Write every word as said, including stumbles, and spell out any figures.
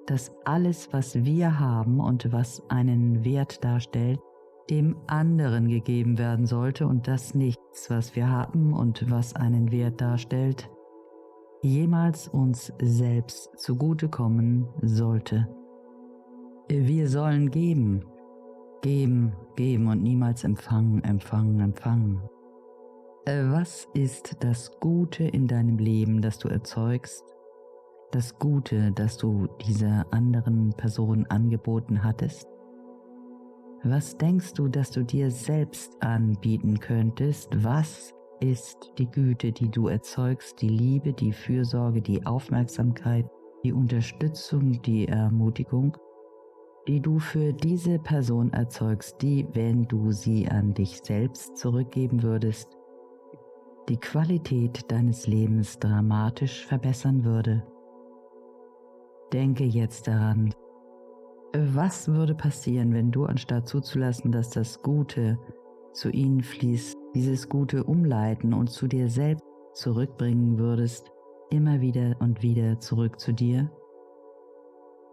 dass alles, was wir haben und was einen Wert darstellt, dem anderen gegeben werden sollte und dass nichts, was wir haben und was einen Wert darstellt, jemals uns selbst zugutekommen sollte. Wir sollen geben, geben, geben und niemals empfangen, empfangen, empfangen. Was ist das Gute in deinem Leben, das du erzeugst? Das Gute, das du dieser anderen Person angeboten hattest? Was denkst du, dass du dir selbst anbieten könntest? Was ist die Güte, die du erzeugst, die Liebe, die Fürsorge, die Aufmerksamkeit, die Unterstützung, die Ermutigung, die du für diese Person erzeugst, die, wenn du sie an dich selbst zurückgeben würdest, die Qualität deines Lebens dramatisch verbessern würde? Denke jetzt daran, was würde passieren, wenn du, anstatt zuzulassen, dass das Gute zu ihnen fließt, dieses Gute umleiten und zu dir selbst zurückbringen würdest, immer wieder und wieder zurück zu dir?